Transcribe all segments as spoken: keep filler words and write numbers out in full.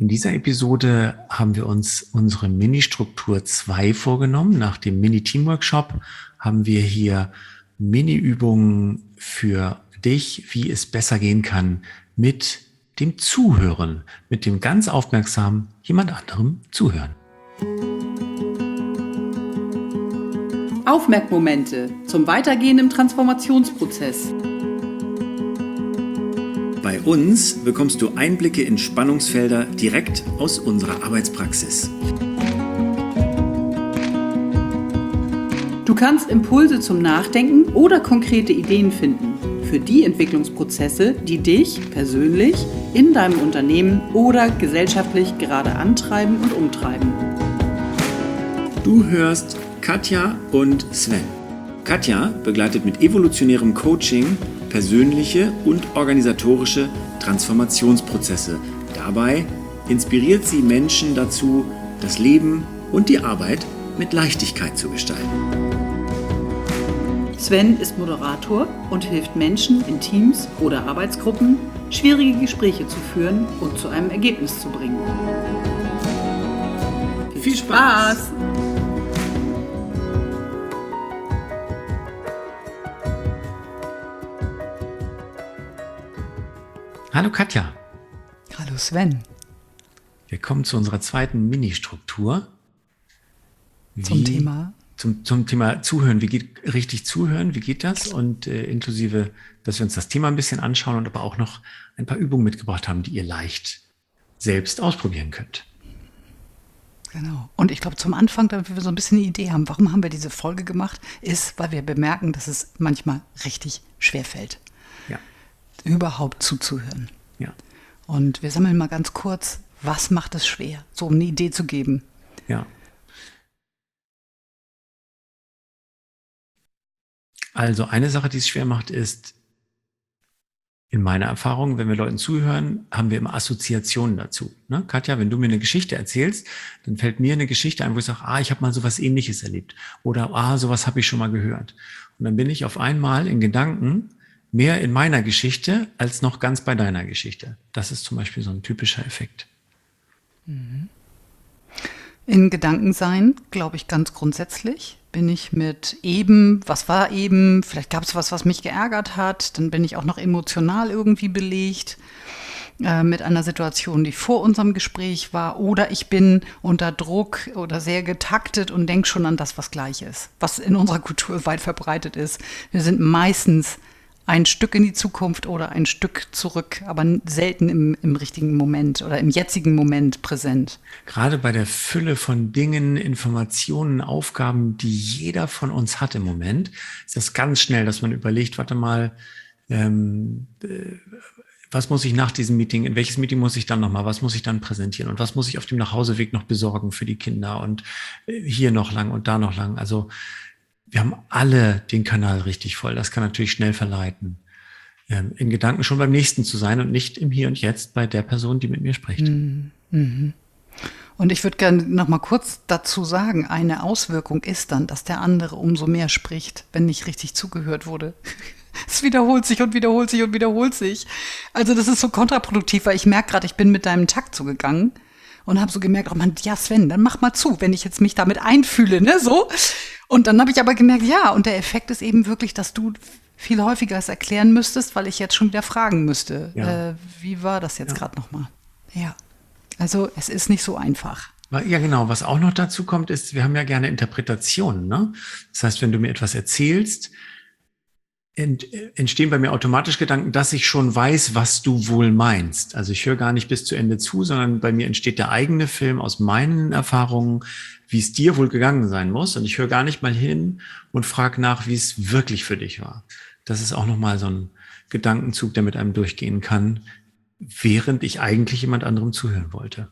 In dieser Episode haben wir uns unsere Mini-Struktur zwei vorgenommen. Nach dem Mini-Team-Workshop haben wir hier Mini-Übungen für dich, wie es besser gehen kann mit dem Zuhören, mit dem ganz aufmerksam jemand anderem zuhören. Aufmerkmomente zum Weitergehen im Transformationsprozess. Bei uns bekommst du Einblicke in Spannungsfelder direkt aus unserer Arbeitspraxis. Du kannst Impulse zum Nachdenken oder konkrete Ideen finden für die Entwicklungsprozesse, die dich persönlich in deinem Unternehmen oder gesellschaftlich gerade antreiben und umtreiben. Du hörst Katja und Sven. Katja begleitet mit evolutionärem Coaching persönliche und organisatorische Transformationsprozesse. Dabei inspiriert sie Menschen dazu, das Leben und die Arbeit mit Leichtigkeit zu gestalten. Sven ist Moderator und hilft Menschen in Teams oder Arbeitsgruppen, schwierige Gespräche zu führen und zu einem Ergebnis zu bringen. Viel Spaß! Hallo Katja. Hallo Sven. Wir kommen zu unserer zweiten Mini-Struktur. Zum Wie, Thema? Zum, zum Thema Zuhören. Wie geht richtig zuhören? Wie geht das? Und äh, inklusive, dass wir uns das Thema ein bisschen anschauen und aber auch noch ein paar Übungen mitgebracht haben, die ihr leicht selbst ausprobieren könnt. Genau. Und ich glaube, zum Anfang, damit wir so ein bisschen eine Idee haben, warum haben wir diese Folge gemacht, ist, weil wir bemerken, dass es manchmal richtig schwerfällt. Ja. Überhaupt zuzuhören. Ja. Und wir sammeln mal ganz kurz, was macht es schwer, so um eine Idee zu geben. Ja. Also eine Sache, die es schwer macht, ist, in meiner Erfahrung, wenn wir Leuten zuhören, haben wir immer Assoziationen dazu. Ne? Katja, wenn du mir eine Geschichte erzählst, dann fällt mir eine Geschichte ein, wo ich sage, ah, ich habe mal sowas Ähnliches erlebt. Oder, ah, sowas habe ich schon mal gehört. Und dann bin ich auf einmal in Gedanken mehr in meiner Geschichte als noch ganz bei deiner Geschichte. Das ist zum Beispiel so ein typischer Effekt. In Gedanken sein, glaube ich, ganz grundsätzlich bin ich mit eben, was war eben, vielleicht gab es was, was mich geärgert hat, dann bin ich auch noch emotional irgendwie belegt äh, mit einer Situation, die vor unserem Gespräch war, oder ich bin unter Druck oder sehr getaktet und denke schon an das, was gleich ist, was in unserer Kultur weit verbreitet ist. Wir sind meistens ein Stück in die Zukunft oder ein Stück zurück, aber selten im, im richtigen Moment oder im jetzigen Moment präsent. Gerade bei der Fülle von Dingen, Informationen, Aufgaben, die jeder von uns hat im Moment, ist das ganz schnell, dass man überlegt, warte mal, ähm, äh, was muss ich nach diesem Meeting, in welches Meeting muss ich dann nochmal, was muss ich dann präsentieren und was muss ich auf dem Nachhauseweg noch besorgen für die Kinder und äh, hier noch lang und da noch lang. Also wir haben alle den Kanal richtig voll. Das kann natürlich schnell verleiten, ähm, in Gedanken schon beim Nächsten zu sein und nicht im Hier und Jetzt bei der Person, die mit mir spricht. Mhm. Und ich würde gerne noch mal kurz dazu sagen, eine Auswirkung ist dann, dass der andere umso mehr spricht, wenn nicht richtig zugehört wurde. Es wiederholt sich und wiederholt sich und wiederholt sich. Also das ist so kontraproduktiv, weil ich merke gerade, ich bin mit deinem Takt zugegangen und habe so gemerkt, oh Mann, ja Sven, dann mach mal zu, wenn ich jetzt mich damit einfühle, ne, so. Und dann habe ich aber gemerkt, ja, und der Effekt ist eben wirklich, dass du viel häufiger es erklären müsstest, weil ich jetzt schon wieder fragen müsste. Ja. Äh, wie war das jetzt Ja. gerade nochmal? Ja, also es ist nicht so einfach. Ja, genau. Was auch noch dazu kommt, ist, wir haben ja gerne Interpretationen, ne? Das heißt, wenn du mir etwas erzählst, ent, entstehen bei mir automatisch Gedanken, dass ich schon weiß, was du wohl meinst. Also ich höre gar nicht bis zu Ende zu, sondern bei mir entsteht der eigene Film aus meinen Erfahrungen, wie es dir wohl gegangen sein muss. Und ich höre gar nicht mal hin und frage nach, wie es wirklich für dich war. Das ist auch nochmal so ein Gedankenzug, der mit einem durchgehen kann, während ich eigentlich jemand anderem zuhören wollte.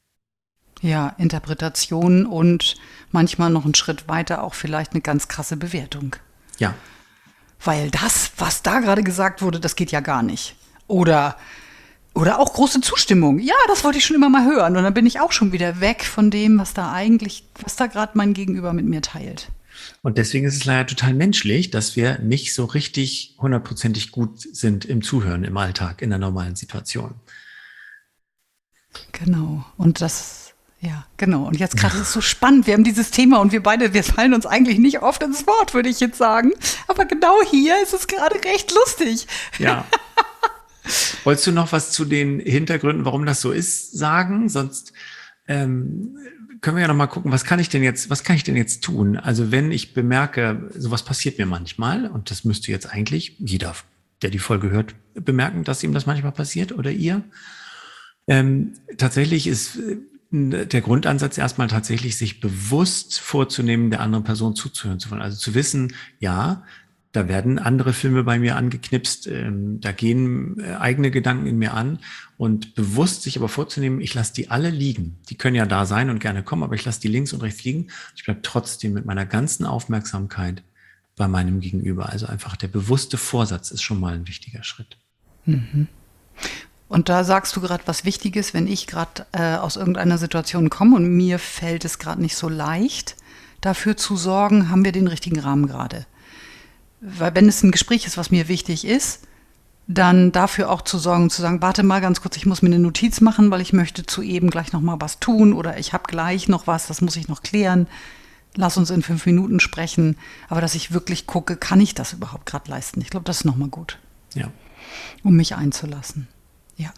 Ja, Interpretation und manchmal noch einen Schritt weiter auch vielleicht eine ganz krasse Bewertung. Ja. Weil das, was da gerade gesagt wurde, das geht ja gar nicht. Oder, oder auch große Zustimmung. Ja, das wollte ich schon immer mal hören. Und dann bin ich auch schon wieder weg von dem, was da eigentlich, was da gerade mein Gegenüber mit mir teilt. Und deswegen ist es leider total menschlich, dass wir nicht so richtig hundertprozentig gut sind im Zuhören im Alltag, in der normalen Situation. Genau. Und das, ja, genau. Und jetzt gerade ist es so spannend. Wir haben dieses Thema und wir beide, wir fallen uns eigentlich nicht oft ins Wort, würde ich jetzt sagen. Aber genau hier ist es gerade recht lustig. Ja. Wolltest du noch was zu den Hintergründen, warum das so ist, sagen? Sonst ähm, können wir ja noch mal gucken, was kann ich denn jetzt, was kann ich denn jetzt tun? Also wenn ich bemerke, sowas passiert mir manchmal, und das müsste jetzt eigentlich jeder, der die Folge hört, bemerken, dass ihm das manchmal passiert oder ihr. Ähm, tatsächlich ist der Grundansatz erstmal tatsächlich, sich bewusst vorzunehmen, der anderen Person zuzuhören zu wollen. Also zu wissen, ja, da werden andere Filme bei mir angeknipst, ähm, da gehen äh, eigene Gedanken in mir an, und bewusst sich aber vorzunehmen, ich lasse die alle liegen. Die können ja da sein und gerne kommen, aber ich lasse die links und rechts liegen. Ich bleibe trotzdem mit meiner ganzen Aufmerksamkeit bei meinem Gegenüber. Also einfach der bewusste Vorsatz ist schon mal ein wichtiger Schritt. Mhm. Und da sagst du gerade was Wichtiges, wenn ich gerade äh, aus irgendeiner Situation komme und mir fällt es gerade nicht so leicht, dafür zu sorgen, haben wir den richtigen Rahmen gerade. Weil wenn es ein Gespräch ist, was mir wichtig ist, dann dafür auch zu sorgen, zu sagen, warte mal ganz kurz, ich muss mir eine Notiz machen, weil ich möchte zu eben gleich noch mal was tun oder ich habe gleich noch was, das muss ich noch klären. Lass uns in fünf Minuten sprechen. Aber dass ich wirklich gucke, kann ich das überhaupt gerade leisten? Ich glaube, das ist nochmal gut. Ja. Um mich einzulassen. Ja.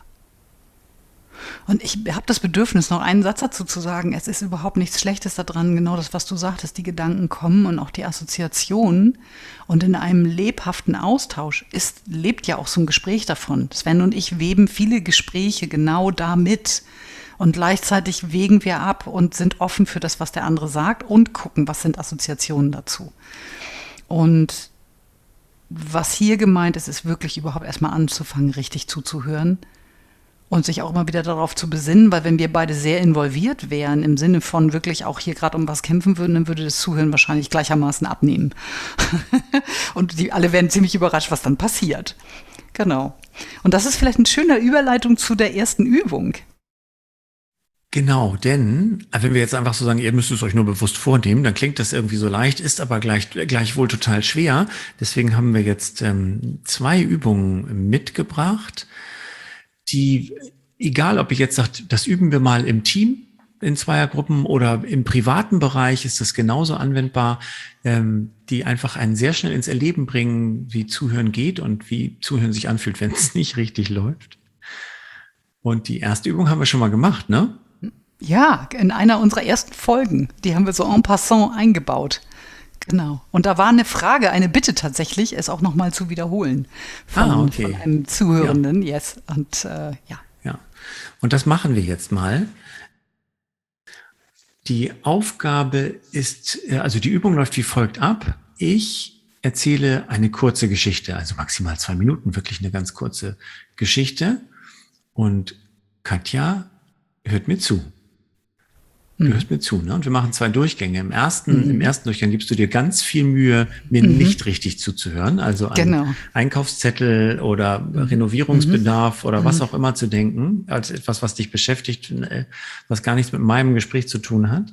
Und ich habe das Bedürfnis, noch einen Satz dazu zu sagen. Es ist überhaupt nichts Schlechtes daran, genau das, was du sagtest, die Gedanken kommen und auch die Assoziationen. Und in einem lebhaften Austausch ist, lebt ja auch so ein Gespräch davon. Sven und ich weben viele Gespräche genau damit. Und gleichzeitig wägen wir ab und sind offen für das, was der andere sagt, und gucken, was sind Assoziationen dazu. Und was hier gemeint ist, ist wirklich überhaupt erstmal anzufangen, richtig zuzuhören und sich auch immer wieder darauf zu besinnen, weil wenn wir beide sehr involviert wären, im Sinne von wirklich auch hier gerade um was kämpfen würden, dann würde das Zuhören wahrscheinlich gleichermaßen abnehmen. Und die alle werden ziemlich überrascht, was dann passiert. Genau. Und das ist vielleicht eine schöne Überleitung zu der ersten Übung. Genau, denn wenn wir jetzt einfach so sagen, ihr müsst es euch nur bewusst vornehmen, dann klingt das irgendwie so leicht, ist aber gleich, gleichwohl total schwer. Deswegen haben wir jetzt ähm, zwei Übungen mitgebracht, die, egal ob ich jetzt sage, das üben wir mal im Team in Zweiergruppen oder im privaten Bereich, ist das genauso anwendbar, ähm, die einfach einen sehr schnell ins Erleben bringen, wie Zuhören geht und wie Zuhören sich anfühlt, wenn es nicht richtig läuft. Und die erste Übung haben wir schon mal gemacht, ne? Ja, in einer unserer ersten Folgen. Die haben wir so en passant eingebaut. Genau. Und da war eine Frage, eine Bitte tatsächlich, es auch nochmal zu wiederholen. Von, ah, okay. von einem Zuhörenden, ja. Yes. Und äh, ja. Ja. Und das machen wir jetzt mal. Die Aufgabe ist, also die Übung läuft wie folgt ab. Ich erzähle eine kurze Geschichte, also maximal zwei Minuten, wirklich eine ganz kurze Geschichte. Und Katja hört mir zu. Du Mhm. hörst mir zu, ne? Und wir machen zwei Durchgänge. Im ersten, Mhm. im ersten Durchgang gibst du dir ganz viel Mühe, mir Mhm. nicht richtig zuzuhören. Also an Genau. Einkaufszettel oder Renovierungsbedarf oder Mhm. was auch immer zu denken, als etwas, was dich beschäftigt, was gar nichts mit meinem Gespräch zu tun hat.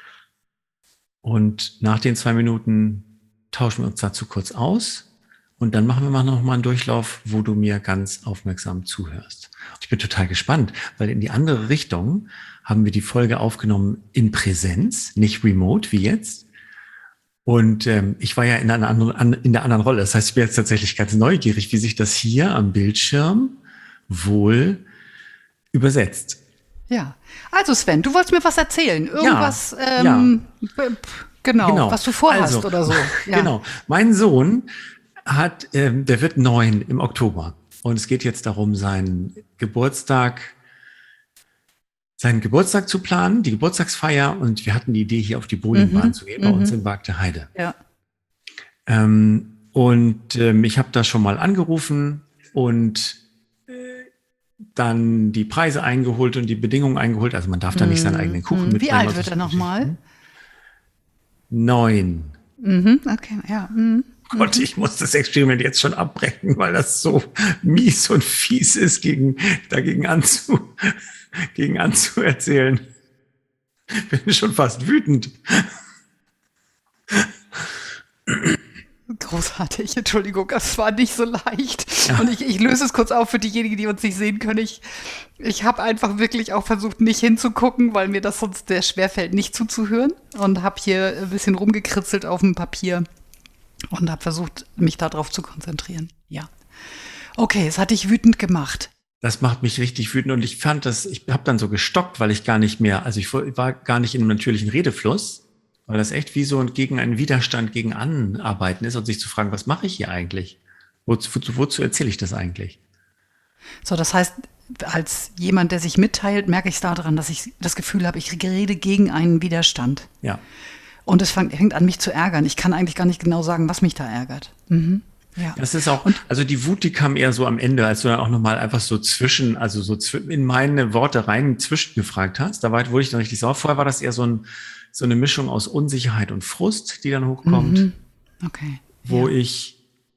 Und nach den zwei Minuten tauschen wir uns dazu kurz aus. Und dann machen wir mal noch mal einen Durchlauf, wo du mir ganz aufmerksam zuhörst. Ich bin total gespannt, weil in die andere Richtung haben wir die Folge aufgenommen in Präsenz, nicht remote wie jetzt. Und ähm, ich war ja in einer anderen, an, in der anderen Rolle. Das heißt, ich bin jetzt tatsächlich ganz neugierig, wie sich das hier am Bildschirm wohl übersetzt. Ja. Also Sven, du wolltest mir was erzählen. Irgendwas, Ja, ähm, b- b- genau, Genau. was du vorhast Also, oder so. Ja. Genau. Mein Sohn hat, ähm, der wird neun im Oktober. Und es geht jetzt darum, seinen Geburtstag, seinen Geburtstag zu planen, die Geburtstagsfeier. Und wir hatten die Idee, hier auf die Bowlingbahn Mhm, zu gehen, bei mhm. uns in Wagte Heide. Ja. Ähm, und ähm, ich habe da schon mal angerufen und äh, dann die Preise eingeholt und die Bedingungen eingeholt. Also man darf da nicht seinen eigenen Kuchen Mhm. mitbringen. Wie alt und wird er solche nochmal? Geschichten. Neun. Mhm. Okay, ja. Mhm. Gott, ich muss das Experiment jetzt schon abbrechen, weil das so mies und fies ist, gegen, dagegen anzu, gegen anzuerzählen. Bin schon fast wütend. großartig. Entschuldigung, das war nicht so leicht. Ja. Und ich, ich löse es kurz auf für diejenigen, die uns nicht sehen können. Ich, ich habe einfach wirklich auch versucht, nicht hinzugucken, weil mir das sonst sehr schwer fällt, nicht zuzuhören. Und habe hier ein bisschen rumgekritzelt auf dem Papier und habe versucht, mich darauf zu konzentrieren. Ja. Okay, es hat dich wütend gemacht. Das macht mich richtig wütend und ich fand das, ich habe dann so gestockt, weil ich gar nicht mehr, also ich war gar nicht in einem natürlichen Redefluss, weil das echt wie so ein gegen einen Widerstand gegen Anarbeiten ist und sich zu fragen, was mache ich hier eigentlich? Wozu, wozu, wozu erzähle ich das eigentlich? So, das heißt, als jemand, der sich mitteilt, merke ich es daran, dass ich das Gefühl habe, ich rede gegen einen Widerstand. Ja. Und es fängt, fängt an, mich zu ärgern. Ich kann eigentlich gar nicht genau sagen, was mich da ärgert. Mhm. Ja. Das ist auch, also die Wut, die kam eher so am Ende, als du dann auch nochmal einfach so zwischen, also so zw- in meine Worte rein zwischengefragt hast. Da war, wurde ich dann richtig sauer. Vorher war das eher so, ein, so eine Mischung aus Unsicherheit und Frust, die dann hochkommt, Mhm. Okay. wo Ja. ich,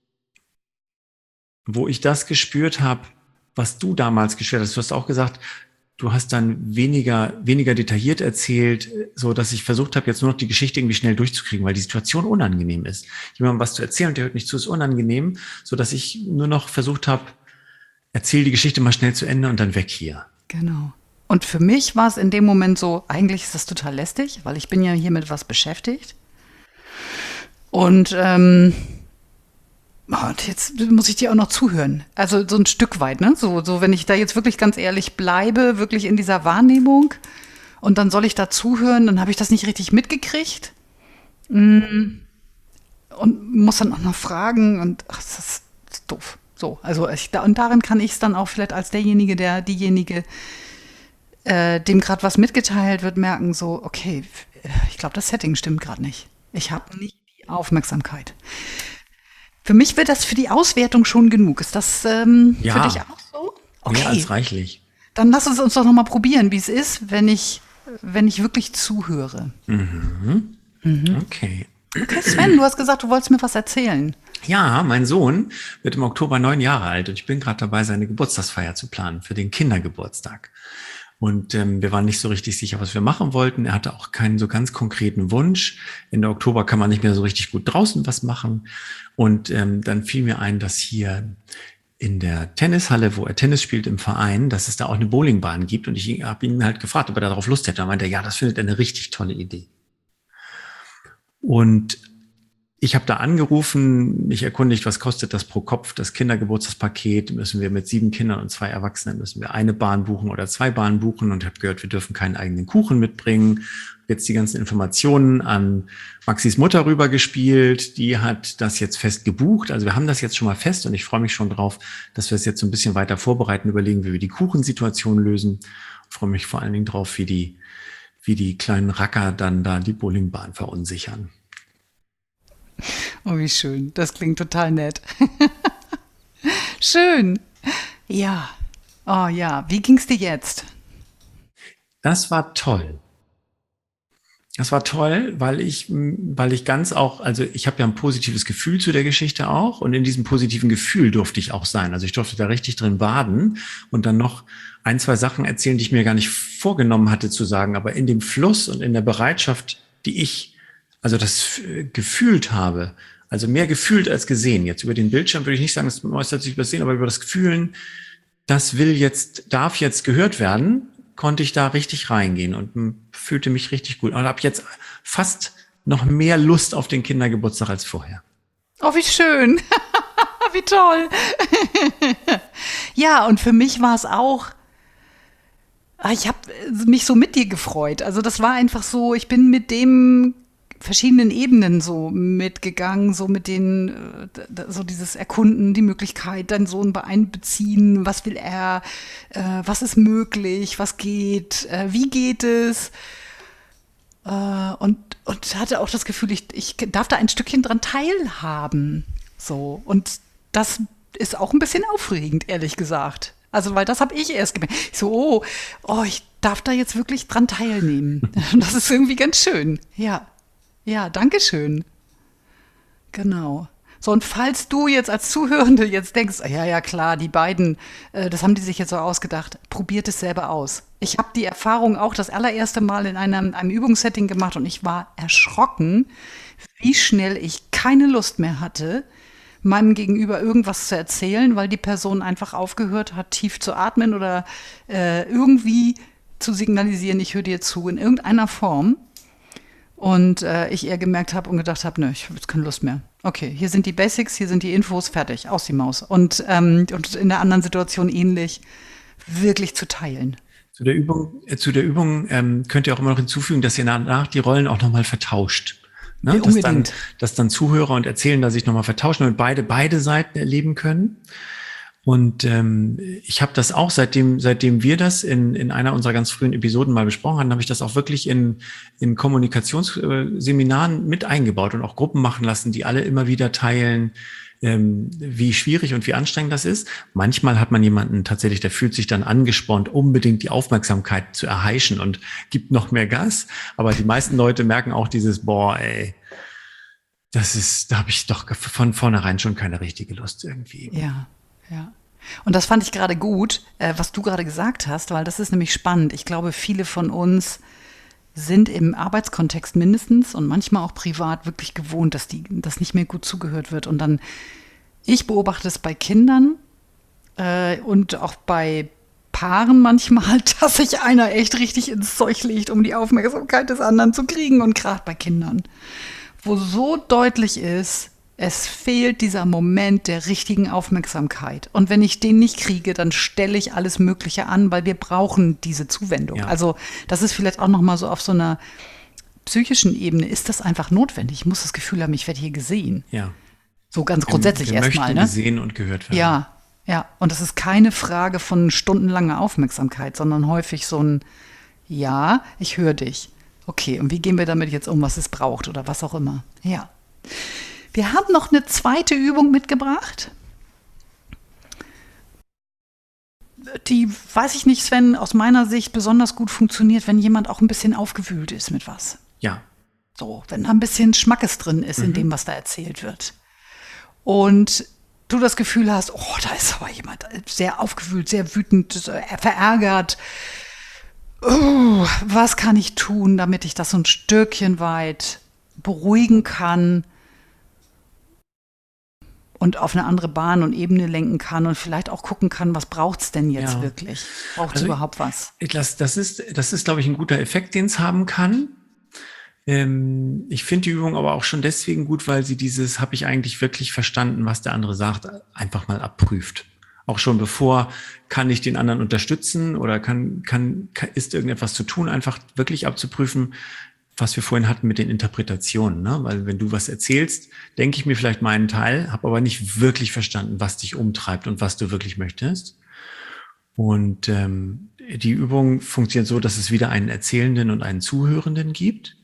wo ich das gespürt habe, was du damals gespürt hast. Du hast auch gesagt, du hast dann weniger, weniger detailliert erzählt, so dass ich versucht habe, jetzt nur noch die Geschichte irgendwie schnell durchzukriegen, weil die Situation unangenehm ist. Jemandem was zu erzählen und der hört nicht zu, ist unangenehm, so dass ich nur noch versucht habe, erzähl die Geschichte mal schnell zu Ende und dann weg hier. Genau. Und für mich war es in dem Moment so, eigentlich ist das total lästig, weil ich bin ja hier mit was beschäftigt. Und, ähm, und jetzt muss ich dir auch noch zuhören. Also so ein Stück weit, ne? So, so, wenn ich da jetzt wirklich ganz ehrlich bleibe, wirklich in dieser Wahrnehmung und dann soll ich da zuhören, dann habe ich das nicht richtig mitgekriegt. Mm. Und muss dann auch noch fragen und ach, das ist, das ist doof. So, also ich, da, und darin kann ich es dann auch vielleicht als derjenige, der diejenige, äh, dem gerade was mitgeteilt wird, merken, so, okay, ich glaube, das Setting stimmt gerade nicht. Ich habe nicht die Aufmerksamkeit. Für mich wird das für die Auswertung schon genug. Ist das ähm, Ja. für dich auch so? Mehr als reichlich. Dann lass es uns doch noch mal probieren, wie es ist, wenn ich, wenn ich wirklich zuhöre. Mhm. Okay. Okay, Sven, du hast gesagt, du wolltest mir was erzählen. Ja, mein Sohn wird im Oktober neun Jahre alt und ich bin gerade dabei, seine Geburtstagsfeier zu planen für den Kindergeburtstag. Und ähm, wir waren nicht so richtig sicher, was wir machen wollten. Er hatte auch keinen so ganz konkreten Wunsch. Ende Oktober kann man nicht mehr so richtig gut draußen was machen. Und ähm, dann fiel mir ein, dass hier in der Tennishalle, wo er Tennis spielt im Verein, dass es da auch eine Bowlingbahn gibt. Und ich habe ihn halt gefragt, ob er darauf Lust hätte. Da meinte er, ja, das findet er eine richtig tolle Idee. Und ich habe da angerufen, mich erkundigt, was kostet das pro Kopf, das Kindergeburtstagspaket, müssen wir mit sieben Kindern und zwei Erwachsenen, müssen wir eine Bahn buchen oder zwei Bahnen buchen und habe gehört, wir dürfen keinen eigenen Kuchen mitbringen. Jetzt die ganzen Informationen an Maxis Mutter rübergespielt, die hat das jetzt fest gebucht, also wir haben das jetzt schon mal fest und ich freue mich schon drauf, dass wir es jetzt so ein bisschen weiter vorbereiten, überlegen, wie wir die Kuchensituation lösen. Ich freue mich vor allen Dingen drauf, wie die, wie die kleinen Racker dann da die Bowlingbahn verunsichern. Oh, wie schön. Das klingt total nett. Schön. Ja. Oh ja. Wie ging's dir jetzt? Das war toll. Das war toll, weil ich, weil ich ganz auch, also ich habe ja ein positives Gefühl zu der Geschichte auch und in diesem positiven Gefühl durfte ich auch sein. Also ich durfte da richtig drin baden und dann noch ein, zwei Sachen erzählen, die ich mir gar nicht vorgenommen hatte zu sagen, aber in dem Fluss und in der Bereitschaft, die ich also das gefühlt habe, also mehr gefühlt als gesehen. Jetzt über den Bildschirm würde ich nicht sagen, das äußert sich über das Sehen, aber über das Gefühlen, das will jetzt, darf jetzt gehört werden, konnte ich da richtig reingehen und fühlte mich richtig gut. Und habe jetzt fast noch mehr Lust auf den Kindergeburtstag als vorher. Oh, wie schön. Wie toll. Ja, und für mich war es auch, ich habe mich so mit dir gefreut. Also das war einfach so, ich bin mit dem verschiedenen Ebenen so mitgegangen, so mit den, so dieses Erkunden, die Möglichkeit, deinen Sohn einbeziehen, was will er, äh, was ist möglich, was geht, äh, wie geht es, äh, und, und hatte auch das Gefühl, ich, ich darf da ein Stückchen dran teilhaben, so, und das ist auch ein bisschen aufregend, ehrlich gesagt. Also, weil das habe ich erst gemerkt. Ich so, oh, oh, ich darf da jetzt wirklich dran teilnehmen. Das ist irgendwie ganz schön, ja. Ja, danke schön. Genau. So, und falls du jetzt als Zuhörende jetzt denkst, ja, ja, klar, die beiden, äh, das haben die sich jetzt so ausgedacht, probiert es selber aus. Ich habe die Erfahrung auch das allererste Mal in einem, einem Übungssetting gemacht und ich war erschrocken, wie schnell ich keine Lust mehr hatte, meinem Gegenüber irgendwas zu erzählen, weil die Person einfach aufgehört hat, tief zu atmen oder äh, irgendwie zu signalisieren, ich höre dir zu, in irgendeiner Form. Und äh, ich eher gemerkt habe und gedacht habe, nö, ich habe jetzt keine Lust mehr. Okay, hier sind die Basics, hier sind die Infos, fertig, aus die Maus. Und, ähm, und in der anderen Situation ähnlich, wirklich zu teilen. Zu der Übung, äh, zu der Übung ähm, könnt ihr auch immer noch hinzufügen, dass ihr danach die Rollen auch nochmal vertauscht. Ne? Dass, dann, dass dann Zuhörer und Erzählender sich nochmal vertauschen und beide beide Seiten erleben können. Und ähm, ich habe das auch, seitdem seitdem wir das in in einer unserer ganz frühen Episoden mal besprochen haben, habe ich das auch wirklich in in Kommunikationsseminaren mit eingebaut und auch Gruppen machen lassen, die alle immer wieder teilen, ähm, wie schwierig und wie anstrengend das ist. Manchmal hat man jemanden tatsächlich, der fühlt sich dann angespornt, unbedingt die Aufmerksamkeit zu erheischen und gibt noch mehr Gas. Aber die meisten Leute merken auch dieses, boah, ey, das ist, da habe ich doch von vornherein schon keine richtige Lust irgendwie. Ja. Ja, und das fand ich gerade gut, äh, was du gerade gesagt hast, weil das ist nämlich spannend. Ich glaube, viele von uns sind im Arbeitskontext mindestens und manchmal auch privat wirklich gewohnt, dass die, dass nicht mehr gut zugehört wird. Und dann, ich beobachte es bei Kindern äh, und auch bei Paaren manchmal, dass sich einer echt richtig ins Zeug legt, um die Aufmerksamkeit des anderen zu kriegen. Und gerade bei Kindern, wo so deutlich ist, es fehlt dieser Moment der richtigen Aufmerksamkeit. Und wenn ich den nicht kriege, dann stelle ich alles Mögliche an, weil wir brauchen diese Zuwendung. Ja. Also das ist vielleicht auch noch mal so auf so einer psychischen Ebene, ist das einfach notwendig. Ich muss das Gefühl haben, ich werde hier gesehen. Ja. So ganz grundsätzlich erstmal. Wir möchten ne? gesehen und gehört werden. Ja, ja. Und das ist keine Frage von stundenlanger Aufmerksamkeit, sondern häufig so ein, ja, ich höre dich. Okay, und wie gehen wir damit jetzt um, was es braucht oder was auch immer. Ja. Wir haben noch eine zweite Übung mitgebracht. Die, weiß ich nicht, Sven, aus meiner Sicht besonders gut funktioniert, wenn jemand auch ein bisschen aufgewühlt ist mit was. Ja. So, wenn da ein bisschen Schmackes drin ist mhm. in dem, was da erzählt wird. Und du das Gefühl hast, oh, da ist aber jemand sehr aufgewühlt, sehr wütend, verärgert. Oh, was kann ich tun, damit ich das so ein Stückchen weit beruhigen kann? Und auf eine andere Bahn und Ebene lenken kann und vielleicht auch gucken kann, was braucht es denn jetzt ja. wirklich? Braucht es also überhaupt was? Das, das ist, das ist, glaube ich, ein guter Effekt, den es haben kann. Ähm, ich finde die Übung aber auch schon deswegen gut, weil sie dieses, habe ich eigentlich wirklich verstanden, was der andere sagt, einfach mal abprüft. Auch schon bevor, kann ich den anderen unterstützen oder kann, kann, kann ist irgendetwas zu tun, einfach wirklich abzuprüfen, was wir vorhin hatten mit den Interpretationen, ne? Weil wenn du was erzählst, denke ich mir vielleicht meinen Teil, habe aber nicht wirklich verstanden, was dich umtreibt und was du wirklich möchtest. Und ähm, die Übung funktioniert so, dass es wieder einen Erzählenden und einen Zuhörenden gibt.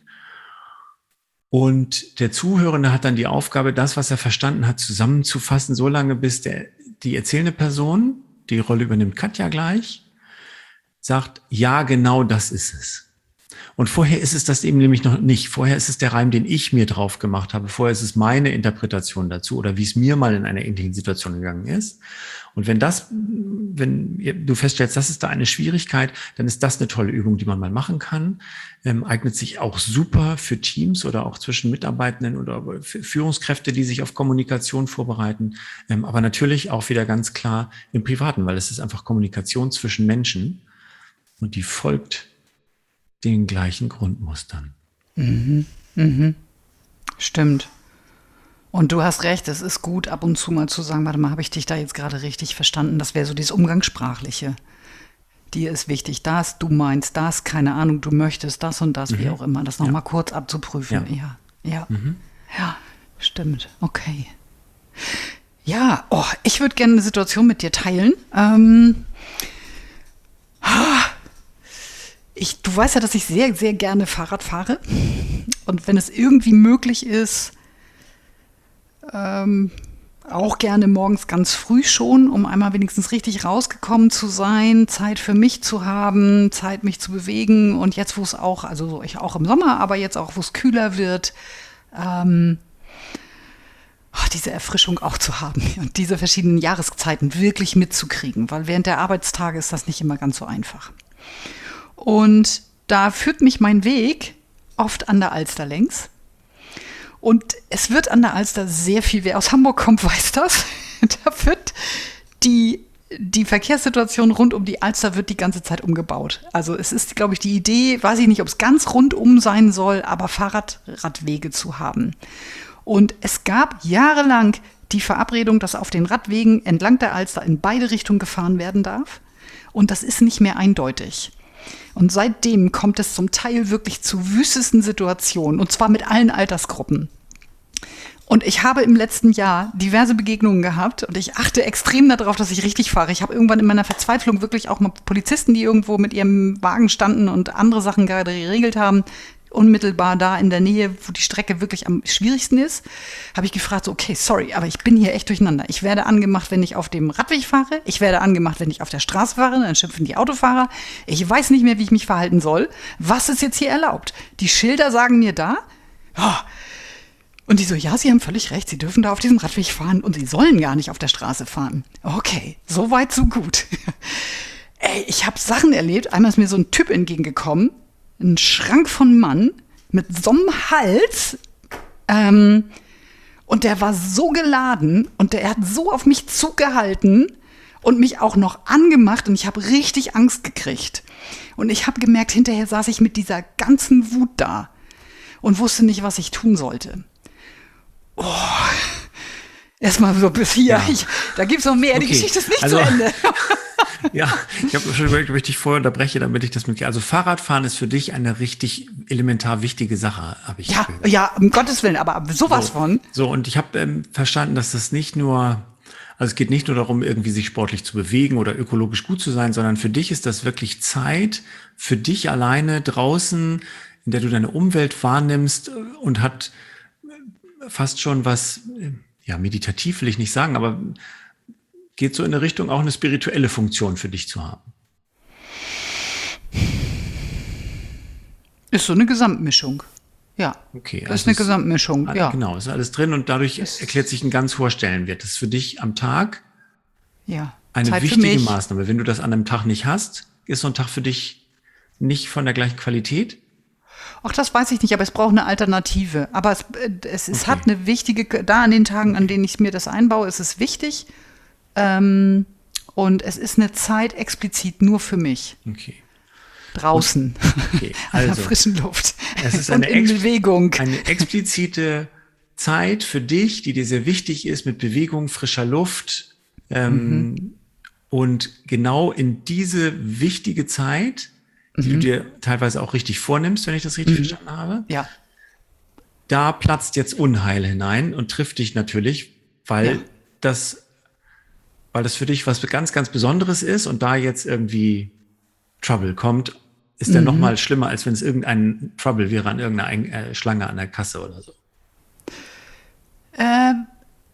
Und der Zuhörende hat dann die Aufgabe, das, was er verstanden hat, zusammenzufassen, so lange, bis der, die erzählende Person, die Rolle übernimmt Katja gleich, sagt, ja, genau das ist es. Und vorher ist es das eben nämlich noch nicht. Vorher ist es der Reim, den ich mir drauf gemacht habe. Vorher ist es meine Interpretation dazu oder wie es mir mal in einer ähnlichen Situation gegangen ist. Und wenn das, wenn du feststellst, das ist da eine Schwierigkeit, dann ist das eine tolle Übung, die man mal machen kann. Ähm, eignet sich auch super für Teams oder auch zwischen Mitarbeitenden oder für Führungskräfte, die sich auf Kommunikation vorbereiten. Ähm, aber natürlich auch wieder ganz klar im Privaten, weil es ist einfach Kommunikation zwischen Menschen und die folgt den gleichen Grundmustern. Mhm. Mhm. Stimmt. Und du hast recht, es ist gut, ab und zu mal zu sagen, warte mal, habe ich dich da jetzt gerade richtig verstanden? Das wäre so dieses Umgangssprachliche. Dir ist wichtig das, du meinst das, keine Ahnung, du möchtest das und das, mhm. wie auch immer. Das nochmal ja. kurz abzuprüfen. Ja, ja, ja. Mhm. ja stimmt. Okay. Ja, oh, ich würde gerne eine Situation mit dir teilen. Ähm, Ich, du weißt ja, dass ich sehr, sehr gerne Fahrrad fahre. Und wenn es irgendwie möglich ist, ähm, auch gerne morgens ganz früh schon, um einmal wenigstens richtig rausgekommen zu sein, Zeit für mich zu haben, Zeit mich zu bewegen. Und jetzt, wo es auch, also ich auch im Sommer, aber jetzt auch, wo es kühler wird, ähm, oh, diese Erfrischung auch zu haben und diese verschiedenen Jahreszeiten wirklich mitzukriegen. Weil während der Arbeitstage ist das nicht immer ganz so einfach. Und da führt mich mein Weg oft an der Alster längs. Und es wird an der Alster sehr viel, wer aus Hamburg kommt, weiß das. Da wird die, die Verkehrssituation rund um die Alster wird die ganze Zeit umgebaut. Also es ist, glaube ich, die Idee, weiß ich nicht, ob es ganz rundum sein soll, aber Fahrradradwege zu haben. Und es gab jahrelang die Verabredung, dass auf den Radwegen entlang der Alster in beide Richtungen gefahren werden darf. Und das ist nicht mehr eindeutig. Und seitdem kommt es zum Teil wirklich zu wüstesten Situationen, und zwar mit allen Altersgruppen. Und ich habe im letzten Jahr diverse Begegnungen gehabt und ich achte extrem darauf, dass ich richtig fahre. Ich habe irgendwann in meiner Verzweiflung wirklich auch mal Polizisten, die irgendwo mit ihrem Wagen standen und andere Sachen gerade geregelt haben, unmittelbar da in der Nähe, wo die Strecke wirklich am schwierigsten ist, habe ich gefragt, so, okay, sorry, aber ich bin hier echt durcheinander. Ich werde angemacht, wenn ich auf dem Radweg fahre. Ich werde angemacht, wenn ich auf der Straße fahre. Dann schimpfen die Autofahrer. Ich weiß nicht mehr, wie ich mich verhalten soll. Was ist jetzt hier erlaubt? Die Schilder sagen mir da, oh. Und die so, ja, Sie haben völlig recht. Sie dürfen da auf diesem Radweg fahren und Sie sollen gar nicht auf der Straße fahren. Okay, so weit, so gut. Ey, ich habe Sachen erlebt. Einmal ist mir so ein Typ entgegengekommen, ein Schrank von Mann mit so einem Hals, ähm, und der war so geladen und der hat so auf mich zugehalten und mich auch noch angemacht und ich habe richtig Angst gekriegt. Und ich habe gemerkt, hinterher saß ich mit dieser ganzen Wut da und wusste nicht, was ich tun sollte. Oh, erstmal so bis hier. Ja. Ich, da gibt es noch mehr, Okay. Die Geschichte ist nicht Also- zu Ende. Ja, ich habe schon überlegt, ob ich dich vorher unterbreche, damit ich das mit. Also Fahrradfahren ist für dich eine richtig elementar wichtige Sache, habe ich Ja, gehört. ja, um Gottes Willen, aber sowas So. von. So, und ich habe ähm, verstanden, dass das nicht nur, also es geht nicht nur darum, irgendwie sich sportlich zu bewegen oder ökologisch gut zu sein, sondern für dich ist das wirklich Zeit für dich alleine draußen, in der du deine Umwelt wahrnimmst und hat fast schon was, äh, ja, meditativ will ich nicht sagen, aber geht so in eine Richtung, auch eine spirituelle Funktion für dich zu haben. Ist so eine Gesamtmischung. Ja. Okay. Das also ist eine es- Gesamtmischung, Ah, ja. Genau, ist alles drin und dadurch Es- erklärt sich ein ganz hoher Stellenwert. Das ist für dich am Tag Ja. eine Zeit für wichtige mich. Maßnahme. Wenn du das an einem Tag nicht hast, ist so ein Tag für dich nicht von der gleichen Qualität. Ach, das weiß ich nicht, aber es braucht eine Alternative. Aber es, äh, es, es Okay. hat eine wichtige, da an den Tagen, an denen ich mir das einbaue, ist es wichtig. Ähm, und es ist eine Zeit explizit nur für mich. Okay. Draußen. Okay, An der also frischen Luft. es ist und eine, in ex Bewegung. eine explizite Zeit für dich, die dir sehr wichtig ist, mit Bewegung, frischer Luft. Ähm, Mhm. Und genau in diese wichtige Zeit, die Mhm. du dir teilweise auch richtig vornimmst, wenn ich das richtig verstanden habe, Ja. da platzt jetzt Unheil hinein und trifft dich natürlich, weil Ja. das, weil das für dich was ganz, ganz Besonderes ist und da jetzt irgendwie Trouble kommt, ist der noch mal schlimmer, als wenn es irgendein Trouble wäre an irgendeiner Ein äh, Schlange an der Kasse oder so. Ähm,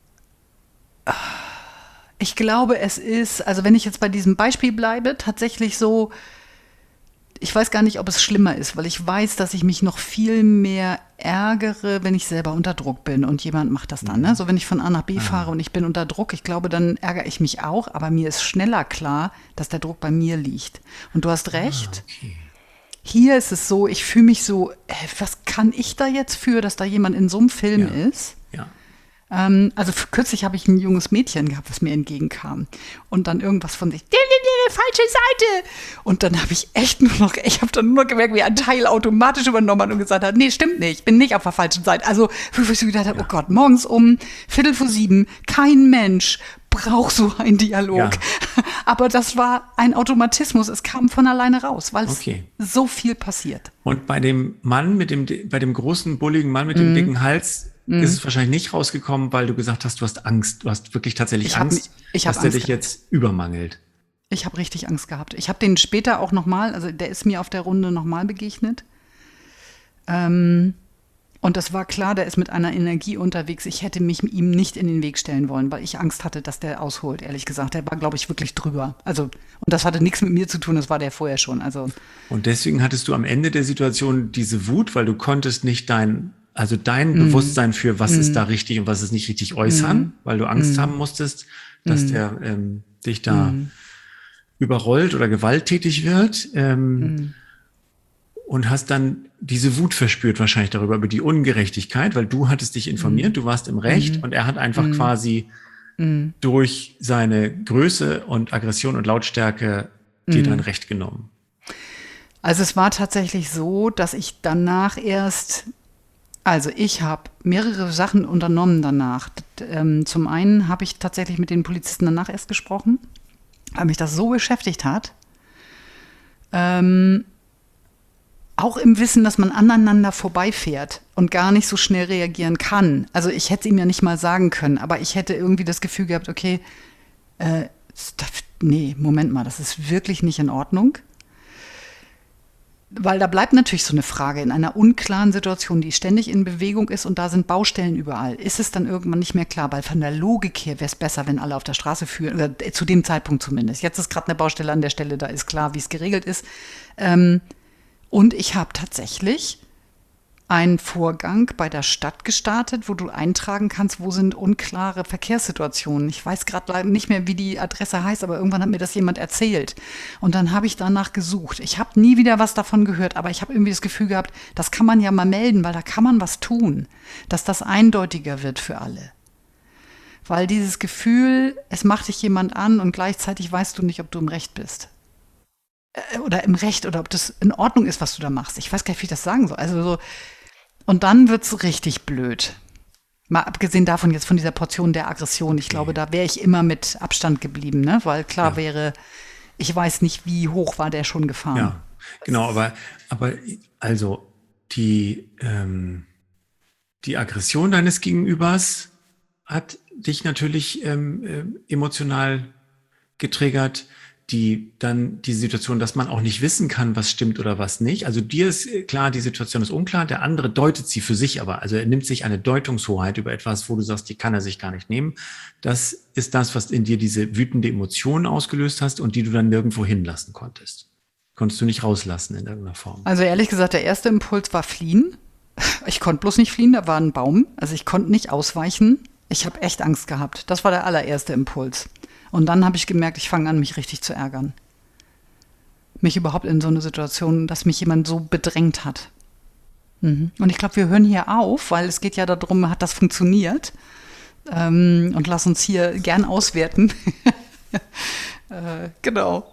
ich glaube, es ist, also wenn ich jetzt bei diesem Beispiel bleibe, tatsächlich so, ich weiß gar nicht, ob es schlimmer ist, weil ich weiß, dass ich mich noch viel mehr ärgere, wenn ich selber unter Druck bin und jemand macht das dann. Ne? So, wenn ich von A nach B fahre und ich bin unter Druck, ich glaube, dann ärgere ich mich auch, aber mir ist schneller klar, dass der Druck bei mir liegt. Und du hast recht. Okay. Hier ist es so, ich fühle mich so, äh, was kann ich da jetzt für, dass da jemand in so einem Film Ja. ist? Ja. Ähm, also f- kürzlich habe ich ein junges Mädchen gehabt, was mir entgegenkam. Und dann irgendwas von sich, die, die, die, falsche Seite. Und dann habe ich echt nur noch, ich habe dann nur gemerkt, wie ein Teil automatisch übernommen hat und gesagt hat, nee, stimmt nicht, ich bin nicht auf der falschen Seite. Also, wo ich so gedacht habe, oh Gott, morgens um Viertel vor sieben, kein Mensch braucht so einen Dialog. Ja. Aber das war ein Automatismus, es kam von alleine raus, weil es Okay. so viel passiert. Und bei dem Mann mit dem, bei dem großen, bulligen Mann mit Mhm. dem dicken Hals ist es wahrscheinlich nicht rausgekommen, weil du gesagt hast, du hast Angst. Du hast wirklich tatsächlich Ich hab Angst, mi- ich hab dass der Angst dich gehabt. jetzt übermangelt. Ich habe richtig Angst gehabt. Ich habe den später auch nochmal, also der ist mir auf der Runde nochmal begegnet. Ähm, und das war klar, der ist mit einer Energie unterwegs. Ich hätte mich ihm nicht in den Weg stellen wollen, weil ich Angst hatte, dass der ausholt, ehrlich gesagt. Der war, glaube ich, wirklich drüber. Also, und das hatte nichts mit mir zu tun, das war der vorher schon. Also, Und deswegen hattest du am Ende der Situation diese Wut, weil du konntest nicht dein, also dein Bewusstsein für, was ist da richtig und was ist nicht richtig äußern, weil du Angst haben musstest, dass der ähm, dich da überrollt oder gewalttätig wird. Ähm, und hast dann diese Wut verspürt wahrscheinlich darüber, über die Ungerechtigkeit, weil du hattest dich informiert, mhm. du warst im Recht mhm. und er hat einfach mhm. quasi mhm. durch seine Größe und Aggression und Lautstärke dir mhm. dein Recht genommen. Also es war tatsächlich so, dass ich danach erst, also ich habe mehrere Sachen unternommen danach. Zum einen habe ich tatsächlich mit den Polizisten danach erst gesprochen, weil mich das so beschäftigt hat. Ähm, auch im Wissen, dass man aneinander vorbeifährt und gar nicht so schnell reagieren kann. Also ich hätte es ihm ja nicht mal sagen können, aber ich hätte irgendwie das Gefühl gehabt, okay, äh, nee, Moment mal, das ist wirklich nicht in Ordnung. Weil da bleibt natürlich so eine Frage in einer unklaren Situation, die ständig in Bewegung ist und da sind Baustellen überall. Ist es dann irgendwann nicht mehr klar? Weil von der Logik her wäre es besser, wenn alle auf der Straße führen, oder zu dem Zeitpunkt zumindest. Jetzt ist gerade eine Baustelle an der Stelle, da ist klar, wie es geregelt ist. Ähm, und ich habe tatsächlich einen Vorgang bei der Stadt gestartet, wo du eintragen kannst, wo sind unklare Verkehrssituationen. Ich weiß gerade nicht mehr, wie die Adresse heißt, aber irgendwann hat mir das jemand erzählt. Und dann habe ich danach gesucht. Ich habe nie wieder was davon gehört, aber ich habe irgendwie das Gefühl gehabt, das kann man ja mal melden, weil da kann man was tun, dass das eindeutiger wird für alle. Weil dieses Gefühl, es macht dich jemand an und gleichzeitig weißt du nicht, ob du im Recht bist. Oder im Recht oder ob das in Ordnung ist, was du da machst. Ich weiß gar nicht, wie ich das sagen soll. Also so. Und dann wird es richtig blöd. Mal abgesehen davon jetzt von dieser Portion der Aggression. Ich glaube, da wäre ich immer mit Abstand geblieben, ne? Weil klar ja. wäre, ich weiß nicht, wie hoch war der schon gefahren. Ja, genau, aber, aber also die, ähm, die Aggression deines Gegenübers hat dich natürlich ähm, äh, emotional getriggert. Die dann die Situation, dass man auch nicht wissen kann, was stimmt oder was nicht. Also dir ist klar, die Situation ist unklar, der andere deutet sie für sich aber. Also er nimmt sich eine Deutungshoheit über etwas, wo du sagst, die kann er sich gar nicht nehmen. Das ist das, was in dir diese wütende Emotion ausgelöst hast und die du dann nirgendwo hinlassen konntest. Konntest du nicht rauslassen in irgendeiner Form. Also ehrlich gesagt, der erste Impuls war fliehen. Ich konnte bloß nicht fliehen, da war ein Baum. Also ich konnte nicht ausweichen. Ich habe echt Angst gehabt. Das war der allererste Impuls. Und dann habe ich gemerkt, ich fange an, mich richtig zu ärgern. Mich überhaupt in so eine Situation, dass mich jemand so bedrängt hat. Mhm. Und ich glaube, wir hören hier auf, weil es geht ja darum, hat das funktioniert? Ähm, und lass uns hier gern auswerten. äh, genau.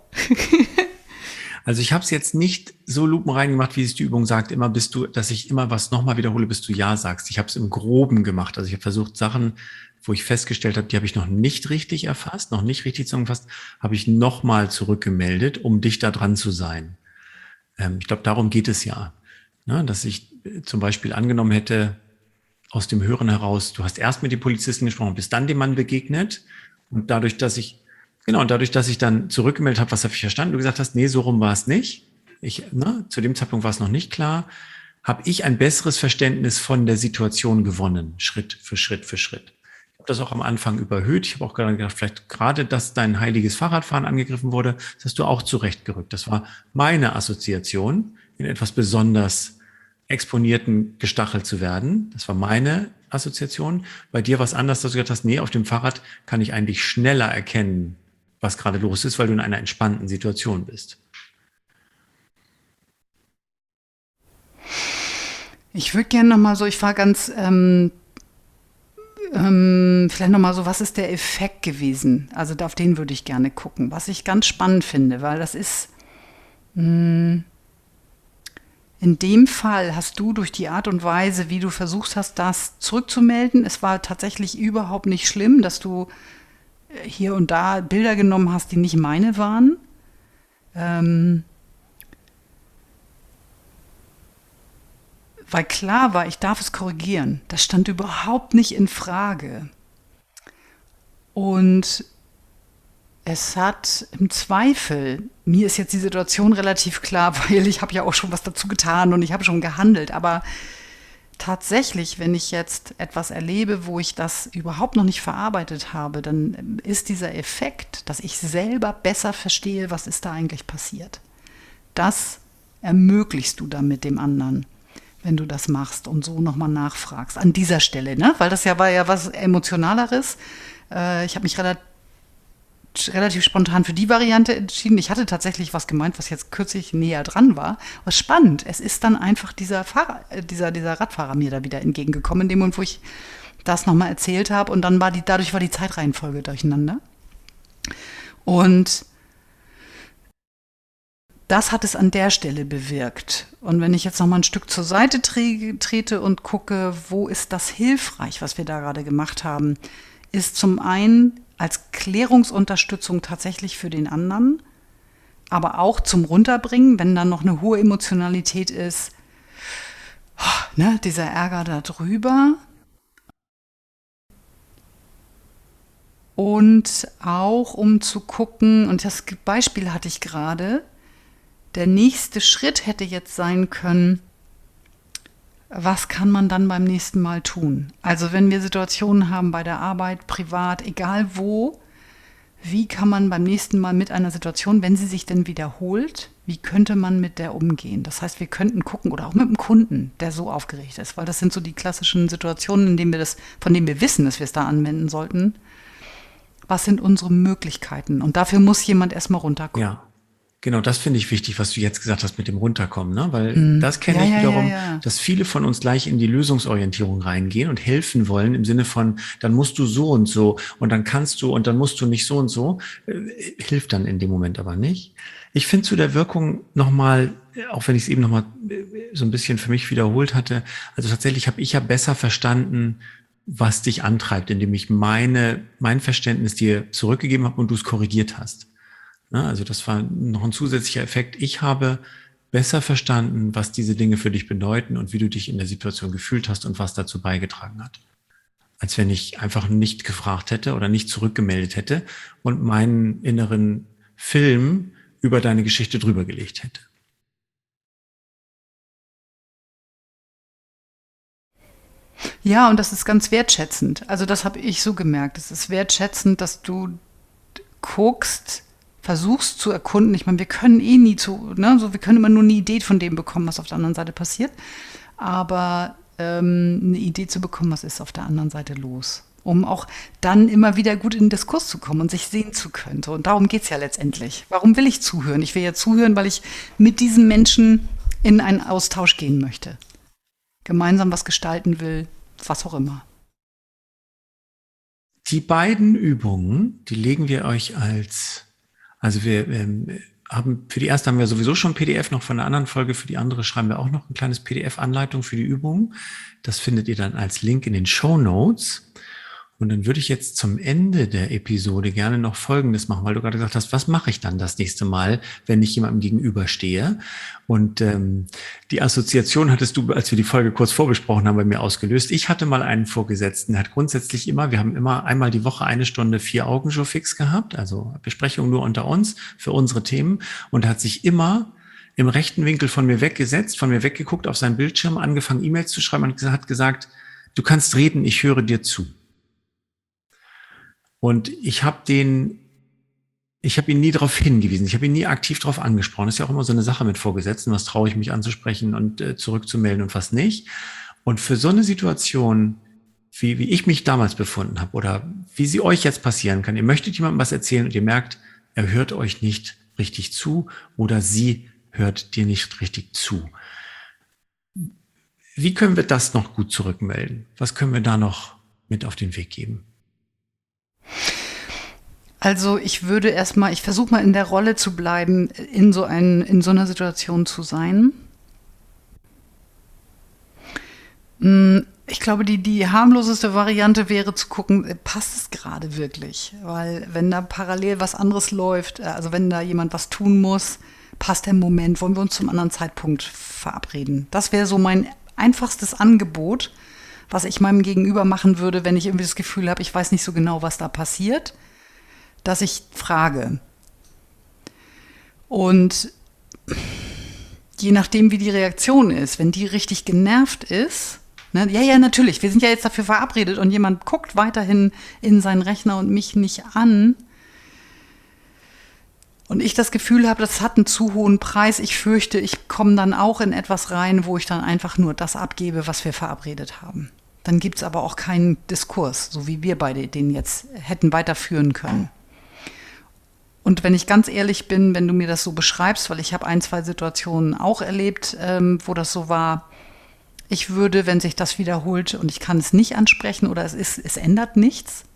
Also ich habe es jetzt nicht so lupenrein gemacht, wie es die Übung sagt, immer bis du, dass ich immer was nochmal wiederhole, bis du Ja sagst. Ich habe es im Groben gemacht. Also ich habe versucht, Sachen, wo ich festgestellt habe, die habe ich noch nicht richtig erfasst, noch nicht richtig zusammengefasst, habe ich nochmal zurückgemeldet, um dich da dran zu sein. Ähm, ich glaube, darum geht es ja. Ne? Dass ich zum Beispiel angenommen hätte, aus dem Hören heraus, du hast erst mit dem Polizisten gesprochen, bist dann dem Mann begegnet und dadurch, dass ich, genau, und dadurch, dass ich dann zurückgemeldet habe, was habe ich verstanden, du gesagt hast, nee, so rum war es nicht. Ich, ne, zu dem Zeitpunkt war es noch nicht klar, habe ich ein besseres Verständnis von der Situation gewonnen, Schritt für Schritt für Schritt. Das auch am Anfang überhöht. Ich habe auch gerade gedacht, vielleicht gerade, dass dein heiliges Fahrradfahren angegriffen wurde, das hast du auch zurechtgerückt. Das war meine Assoziation, in etwas besonders Exponierten gestachelt zu werden. Das war meine Assoziation. Bei dir war es anders, dass du gesagt hast, nee, auf dem Fahrrad kann ich eigentlich schneller erkennen, was gerade los ist, weil du in einer entspannten Situation bist. Ich würde gerne nochmal so, ich war ganz... Ähm Ähm, vielleicht nochmal so, was ist der Effekt gewesen? Also auf den würde ich gerne gucken. Was ich ganz spannend finde, weil das ist, mh, in dem Fall hast du durch die Art und Weise, wie du versucht hast, das zurückzumelden, es war tatsächlich überhaupt nicht schlimm, dass du hier und da Bilder genommen hast, die nicht meine waren. Ähm, Weil klar war, ich darf es korrigieren. Das stand überhaupt nicht in Frage. Und es hat im Zweifel, mir ist jetzt die Situation relativ klar, weil ich habe ja auch schon was dazu getan und ich habe schon gehandelt. Aber tatsächlich, wenn ich jetzt etwas erlebe, wo ich das überhaupt noch nicht verarbeitet habe, dann ist dieser Effekt, dass ich selber besser verstehe, was ist da eigentlich passiert. Das ermöglichst du dann mit dem anderen, wenn du das machst und so nochmal nachfragst. An dieser Stelle, ne? Weil das ja war ja was Emotionaleres. Äh, ich habe mich relativ relativ spontan für die Variante entschieden. Ich hatte tatsächlich was gemeint, was jetzt kürzlich näher dran war. Was spannend. Es ist dann einfach dieser Fahrer, dieser, dieser Radfahrer mir da wieder entgegengekommen, in dem Moment, wo ich das nochmal erzählt habe. Und dann war die, dadurch war die Zeitreihenfolge durcheinander. Und das hat es an der Stelle bewirkt. Und wenn ich jetzt nochmal ein Stück zur Seite tre- trete und gucke, wo ist das hilfreich, was wir da gerade gemacht haben, ist zum einen als Klärungsunterstützung tatsächlich für den anderen, aber auch zum Runterbringen, wenn dann noch eine hohe Emotionalität ist, ne, dieser Ärger da drüber. Und auch um zu gucken, und das Beispiel hatte ich gerade, der nächste Schritt hätte jetzt sein können, was kann man dann beim nächsten Mal tun? Also wenn wir Situationen haben bei der Arbeit, privat, egal wo, wie kann man beim nächsten Mal mit einer Situation, wenn sie sich denn wiederholt, wie könnte man mit der umgehen? Das heißt, wir könnten gucken, oder auch mit einem Kunden, der so aufgeregt ist, weil das sind so die klassischen Situationen, in denen wir das, von denen wir wissen, dass wir es da anwenden sollten. Was sind unsere Möglichkeiten? Und dafür muss jemand erstmal runterkommen. Ja. Genau, das finde ich wichtig, was du jetzt gesagt hast mit dem Runterkommen, ne? Weil Mhm. das kenne Ja, ich ja, wiederum, ja, ja. dass viele von uns gleich in die Lösungsorientierung reingehen und helfen wollen im Sinne von, dann musst du so und so und dann kannst du und dann musst du nicht so und so. Äh, hilft dann in dem Moment aber nicht. Ich finde zu der Wirkung nochmal, auch wenn ich es eben nochmal so ein bisschen für mich wiederholt hatte, also tatsächlich habe ich ja besser verstanden, was dich antreibt, indem ich meine, mein Verständnis dir zurückgegeben habe und du es korrigiert hast. Ja, also das war noch ein zusätzlicher Effekt. Ich habe besser verstanden, was diese Dinge für dich bedeuten und wie du dich in der Situation gefühlt hast und was dazu beigetragen hat. Als wenn ich einfach nicht gefragt hätte oder nicht zurückgemeldet hätte und meinen inneren Film über deine Geschichte drüber gelegt hätte. Ja, und das ist ganz wertschätzend. Also das habe ich so gemerkt. Es ist wertschätzend, dass du guckst, versuchst zu erkunden. Ich meine, wir können eh nie zu, ne, so wir können immer nur eine Idee von dem bekommen, was auf der anderen Seite passiert. Aber ähm, eine Idee zu bekommen, was ist auf der anderen Seite los. Um auch dann immer wieder gut in den Diskurs zu kommen und sich sehen zu können. So, und darum geht es ja letztendlich. Warum will ich zuhören? Ich will ja zuhören, weil ich mit diesem Menschen in einen Austausch gehen möchte. Gemeinsam was gestalten will, was auch immer. Die beiden Übungen, die legen wir euch als, also wir ähm, haben, für die erste haben wir sowieso schon P D F noch von einer anderen Folge, für die andere schreiben wir auch noch ein kleines P D F-Anleitung für die Übung. Das findet ihr dann als Link in den Shownotes. Und dann würde ich jetzt zum Ende der Episode gerne noch Folgendes machen, weil du gerade gesagt hast, was mache ich dann das nächste Mal, wenn ich jemandem gegenüberstehe? Und ähm, die Assoziation hattest du, als wir die Folge kurz vorbesprochen haben, bei mir ausgelöst. Ich hatte mal einen Vorgesetzten, der hat grundsätzlich immer, wir haben immer einmal die Woche eine Stunde vier Augen Jour fix gehabt, also Besprechung nur unter uns für unsere Themen, und er hat sich immer im rechten Winkel von mir weggesetzt, von mir weggeguckt auf seinen Bildschirm, angefangen E-Mails zu schreiben und hat gesagt, du kannst reden, ich höre dir zu. Und ich habe den, ich habe ihn nie darauf hingewiesen, ich habe ihn nie aktiv darauf angesprochen. Das ist ja auch immer so eine Sache mit Vorgesetzten, was traue ich mich anzusprechen und äh, zurückzumelden und was nicht. Und für so eine Situation, wie, wie ich mich damals befunden habe oder wie sie euch jetzt passieren kann, ihr möchtet jemandem was erzählen und ihr merkt, er hört euch nicht richtig zu oder sie hört dir nicht richtig zu. Wie können wir das noch gut zurückmelden? Was können wir da noch mit auf den Weg geben? Also ich würde erstmal, ich versuche mal in der Rolle zu bleiben, in so, ein, in so einer Situation zu sein. Ich glaube, die, die harmloseste Variante wäre zu gucken, passt es gerade wirklich? Weil wenn da parallel was anderes läuft, also wenn da jemand was tun muss, passt der Moment, wollen wir uns zum anderen Zeitpunkt verabreden? Das wäre so mein einfachstes Angebot, was ich meinem Gegenüber machen würde, wenn ich irgendwie das Gefühl habe, ich weiß nicht so genau, was da passiert, dass ich frage. Und je nachdem, wie die Reaktion ist, wenn die richtig genervt ist, ne, ja, ja, natürlich, wir sind ja jetzt dafür verabredet und jemand guckt weiterhin in seinen Rechner und mich nicht an und ich das Gefühl habe, das hat einen zu hohen Preis, ich fürchte, ich komme dann auch in etwas rein, wo ich dann einfach nur das abgebe, was wir verabredet haben. Dann gibt es aber auch keinen Diskurs, so wie wir beide den jetzt hätten weiterführen können. Und wenn ich ganz ehrlich bin, wenn du mir das so beschreibst, weil ich habe ein, zwei Situationen auch erlebt, ähm, wo das so war, ich würde, wenn sich das wiederholt und ich kann es nicht ansprechen oder es ist, es ändert nichts,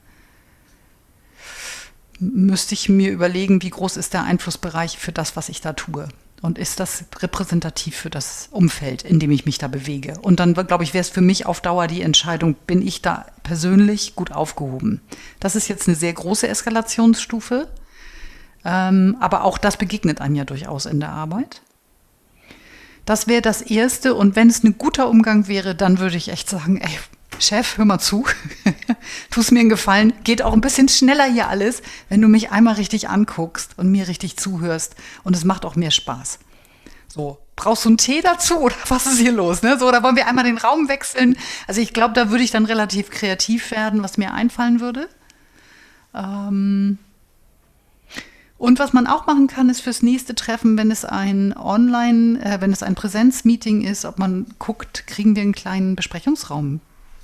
müsste ich mir überlegen, wie groß ist der Einflussbereich für das, was ich da tue. Und ist das repräsentativ für das Umfeld, in dem ich mich da bewege? Und dann, glaube ich, wäre es für mich auf Dauer die Entscheidung, bin ich da persönlich gut aufgehoben? Das ist jetzt eine sehr große Eskalationsstufe. Ähm, aber auch das begegnet einem ja durchaus in der Arbeit. Das wäre das Erste. Und wenn es ein guter Umgang wäre, dann würde ich echt sagen, ey, Chef, hör mal zu. Tu es mir einen Gefallen. Geht auch ein bisschen schneller hier alles, wenn du mich einmal richtig anguckst und mir richtig zuhörst. Und es macht auch mehr Spaß. So, brauchst du einen Tee dazu oder was ist hier los? Ne? So, oder wollen wir einmal den Raum wechseln? Also ich glaube, da würde ich dann relativ kreativ werden, was mir einfallen würde. Ähm... Und was man auch machen kann, ist fürs nächste Treffen, wenn es ein Online, äh, wenn es ein Präsenzmeeting ist, ob man guckt, kriegen wir einen kleinen Besprechungsraum,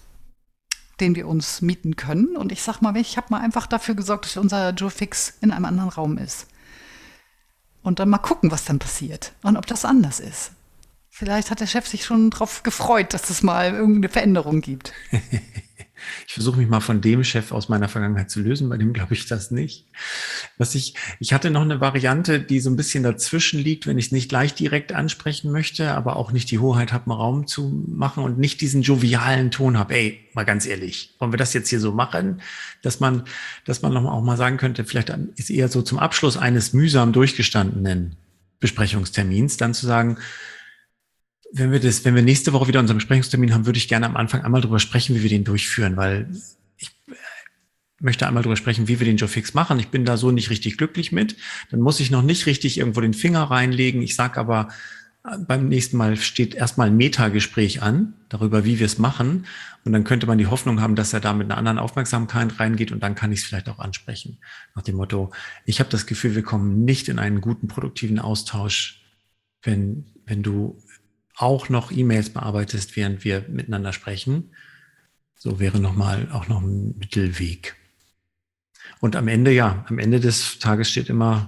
den wir uns mieten können. Und ich sag mal, ich habe mal einfach dafür gesorgt, dass unser Joe Fix in einem anderen Raum ist. Und dann mal gucken, was dann passiert und ob das anders ist. Vielleicht hat der Chef sich schon drauf gefreut, dass es mal irgendeine Veränderung gibt. Ich versuche mich mal von dem Chef aus meiner Vergangenheit zu lösen, bei dem glaube ich das nicht. Was ich, ich hatte noch eine Variante, die so ein bisschen dazwischen liegt, wenn ich es nicht gleich direkt ansprechen möchte, aber auch nicht die Hoheit habe, einen Raum zu machen und nicht diesen jovialen Ton habe. Ey, mal ganz ehrlich, wollen wir das jetzt hier so machen, dass man, dass man noch auch mal sagen könnte, vielleicht ist eher so zum Abschluss eines mühsam durchgestandenen Besprechungstermins dann zu sagen, Wenn wir das, wenn wir nächste Woche wieder unseren Besprechungstermin haben, würde ich gerne am Anfang einmal drüber sprechen, wie wir den durchführen, weil ich möchte einmal drüber sprechen, wie wir den Joe Fix machen. Ich bin da so nicht richtig glücklich mit. Dann muss ich noch nicht richtig irgendwo den Finger reinlegen. Ich sage aber, beim nächsten Mal steht erstmal ein Metagespräch an, darüber, wie wir es machen. Und dann könnte man die Hoffnung haben, dass er da mit einer anderen Aufmerksamkeit reingeht und dann kann ich es vielleicht auch ansprechen. Nach dem Motto, ich habe das Gefühl, wir kommen nicht in einen guten, produktiven Austausch, wenn, wenn du auch noch E-Mails bearbeitest, während wir miteinander sprechen. So wäre nochmal auch noch ein Mittelweg. Und am Ende, ja, am Ende des Tages steht immer,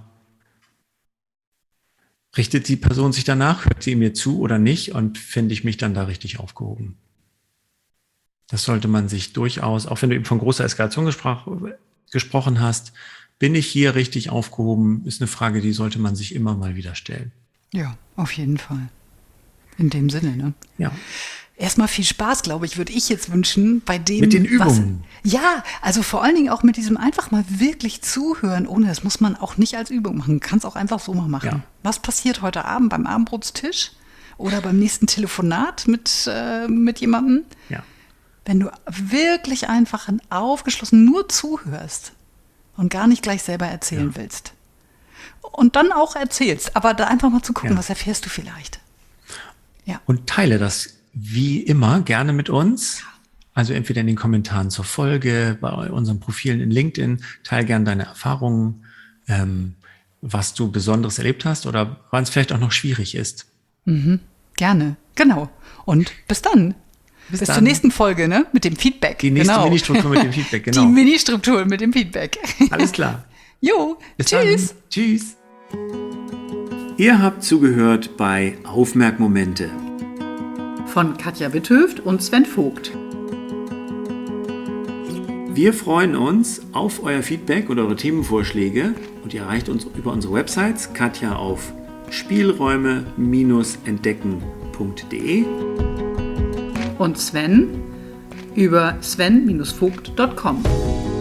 richtet die Person sich danach, hört sie mir zu oder nicht und finde ich mich dann da richtig aufgehoben. Das sollte man sich durchaus, auch wenn du eben von großer Eskalation gespro- gesprochen hast, bin ich hier richtig aufgehoben, ist eine Frage, die sollte man sich immer mal wieder stellen. Ja, auf jeden Fall. In dem Sinne, ne? Ja. Erstmal viel Spaß, glaube ich, würde ich jetzt wünschen bei dem. Mit den Übungen. Was, ja, also vor allen Dingen auch mit diesem einfach mal wirklich zuhören, ohne das muss man auch nicht als Übung machen. Kann es auch einfach so mal machen. Ja. Was passiert heute Abend beim Abendbrotstisch oder beim nächsten Telefonat mit, äh, mit jemandem? Ja. Wenn du wirklich einfach aufgeschlossen nur zuhörst und gar nicht gleich selber erzählen ja. willst. Und dann auch erzählst, aber da einfach mal zu gucken, ja. was erfährst du vielleicht. Ja. Und teile das wie immer gerne mit uns. Also entweder in den Kommentaren zur Folge, bei unseren Profilen in LinkedIn. Teile gerne deine Erfahrungen, ähm, was du Besonderes erlebt hast oder wann es vielleicht auch noch schwierig ist. Mhm. Gerne, genau. Und bis dann. Bis, bis zur nächsten Folge, ne? Mit dem Feedback. Die nächste genau. Mini-Struktur mit dem Feedback, genau. Die Mini-Struktur mit dem Feedback. Alles klar. Jo, bis tschüss. Dann. Tschüss. Ihr habt zugehört bei Aufmerkmomente von Katja Witthöft und Sven Vogt. Wir freuen uns auf euer Feedback und eure Themenvorschläge und ihr erreicht uns über unsere Websites Katja auf spielräume entdecken punkt de und Sven über sven Bindestrich vogt punkt com.